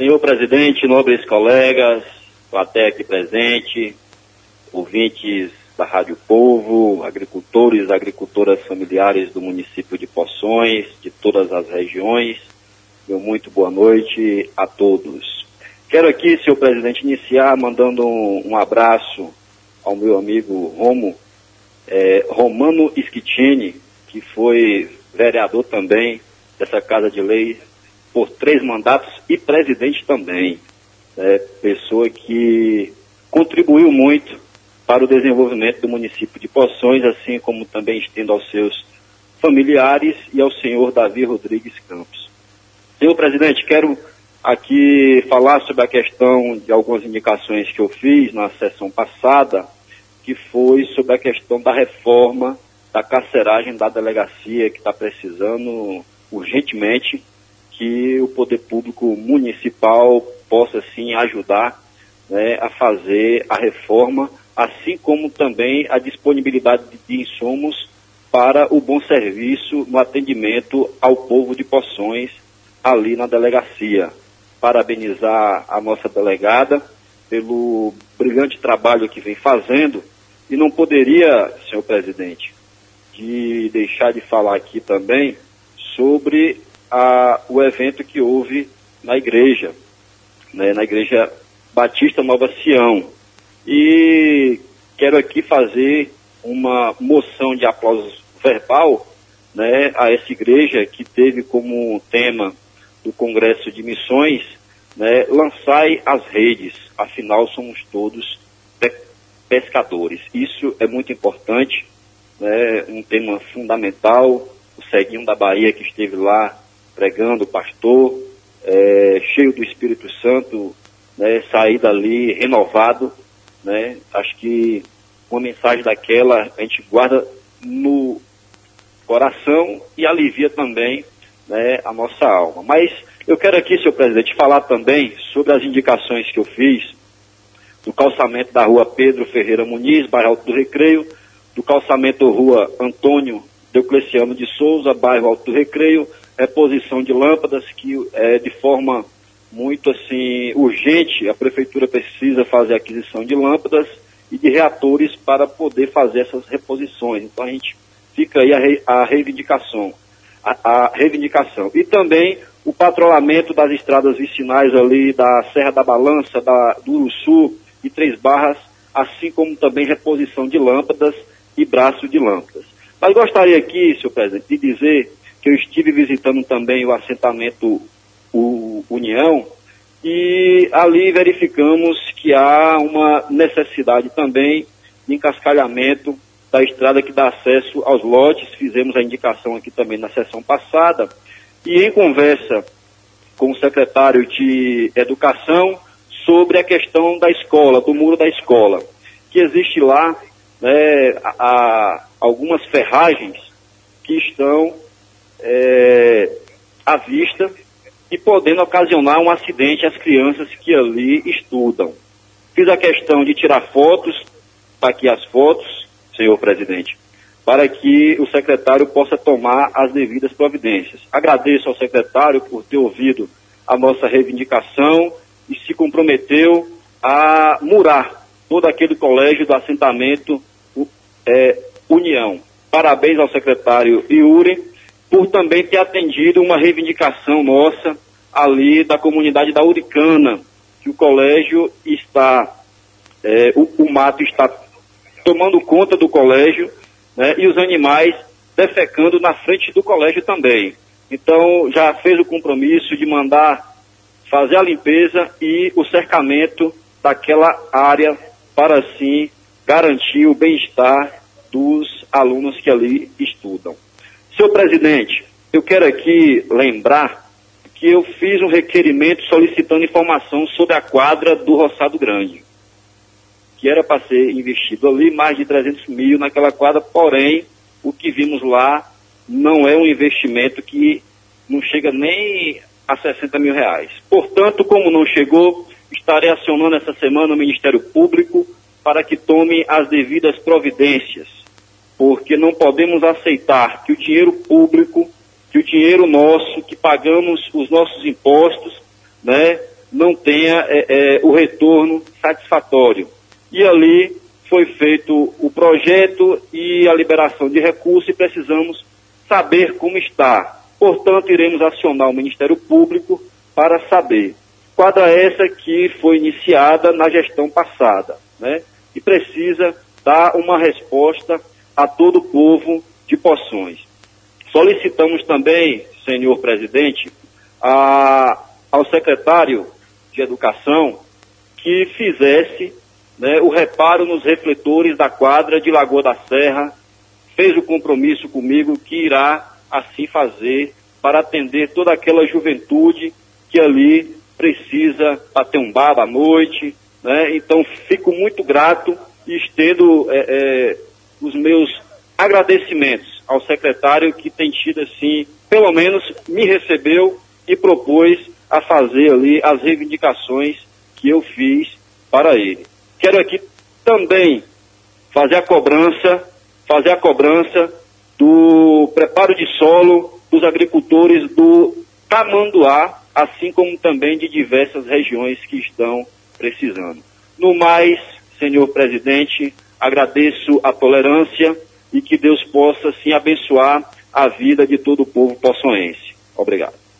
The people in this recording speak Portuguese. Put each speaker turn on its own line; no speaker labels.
Senhor presidente, nobres colegas, plateia aqui presente, ouvintes da Rádio Povo, agricultores, agricultoras familiares do município de Poções, de todas as regiões, meu muito boa noite a todos. Quero aqui, senhor presidente, iniciar mandando um abraço ao meu amigo Romano Schettini, que foi vereador também dessa Casa de Lei por 3 mandatos e presidente também. Pessoa que contribuiu muito para o desenvolvimento do município de Poções, assim como também estendo aos seus familiares e ao senhor Davi Rodrigues Campos. Senhor presidente, quero aqui falar sobre a questão de algumas indicações que eu fiz na sessão passada, que foi sobre a questão da reforma da carceragem da delegacia, que está precisando urgentemente que o poder público municipal possa, sim, ajudar, né, a fazer a reforma, assim como também a disponibilidade de insumos para o bom serviço no atendimento ao povo de Poções ali na delegacia. Parabenizar a nossa delegada pelo brilhante trabalho que vem fazendo e não poderia, senhor presidente, de deixar de falar aqui também sobre o evento que houve na igreja, né, na Igreja Batista Nova Sião. E quero aqui fazer uma moção de aplauso verbal, né, a essa igreja que teve como tema do Congresso de Missões, né, lançai as redes, afinal somos todos pescadores. Isso é muito importante, né, um tema fundamental. O Ceguinho da Bahia que esteve lá pregando, pastor, cheio do Espírito Santo, né, sair dali renovado, né? Acho que uma mensagem daquela a gente guarda no coração e alivia também, né, a nossa alma. Mas eu quero aqui, senhor presidente, falar também sobre as indicações que eu fiz do calçamento da rua Pedro Ferreira Muniz, bairro Alto do Recreio, do calçamento rua Antônio Diocleciano de Souza, bairro Alto do Recreio, reposição de lâmpadas que de forma muito assim urgente a prefeitura precisa fazer aquisição de lâmpadas e de reatores para poder fazer essas reposições. Então a gente fica aí a reivindicação. A reivindicação. E também o patrulhamento das estradas vicinais ali da Serra da Balança, do Uruçu e Três Barras, assim como também reposição de lâmpadas e braço de lâmpadas. Mas gostaria aqui, senhor presidente, de dizer que eu estive visitando também o assentamento União e ali verificamos que há uma necessidade também de encascalhamento da estrada que dá acesso aos lotes. Fizemos a indicação aqui também na sessão passada e em conversa com o secretário de Educação sobre a questão da escola, do muro da escola, que existe lá, né, algumas ferragens que estão à vista e podendo ocasionar um acidente às crianças que ali estudam. Fiz a questão de tirar fotos, está aqui as fotos, senhor presidente, para que o secretário possa tomar as devidas providências. Agradeço ao secretário por ter ouvido a nossa reivindicação e se comprometeu a murar todo aquele colégio do assentamento União. Parabéns ao secretário Yuri por também ter atendido uma reivindicação nossa ali da comunidade da Uricana, que o colégio está, o mato está tomando conta do colégio, né, e os animais defecando na frente do colégio também. Então já fez o compromisso de mandar fazer a limpeza e o cercamento daquela área para assim garantir o bem-estar dos alunos que ali estudam. Senhor presidente, eu quero aqui lembrar que eu fiz um requerimento solicitando informação sobre a quadra do Roçado Grande, que era para ser investido ali mais de 300 mil naquela quadra, porém, o que vimos lá não é um investimento que não chega nem a 60 mil reais. Portanto, como não chegou, estarei acionando essa semana o Ministério Público para que tome as devidas providências, porque não podemos aceitar que o dinheiro público, que o dinheiro nosso, que pagamos os nossos impostos, né, não tenha o retorno satisfatório. E ali foi feito o projeto e a liberação de recursos e precisamos saber como está. Portanto, iremos acionar o Ministério Público para saber. Quadra essa que foi iniciada na gestão passada, né? E precisa dar uma resposta a todo o povo de Poções. Solicitamos também, senhor presidente, ao secretário de Educação que fizesse, né, o reparo nos refletores da quadra de Lagoa da Serra, fez o compromisso comigo que irá assim fazer para atender toda aquela juventude que ali precisa bater um baba à noite, né? Então fico muito grato e estendo os meus agradecimentos ao secretário que tem tido assim, pelo menos me recebeu e propôs a fazer ali as reivindicações que eu fiz para ele. Quero aqui também fazer a cobrança do preparo de solo dos agricultores do Tamanduá, assim como também de diversas regiões que estão precisando. No mais, senhor presidente, agradeço a tolerância e que Deus possa, sim, abençoar a vida de todo o povo poçoense. Obrigado.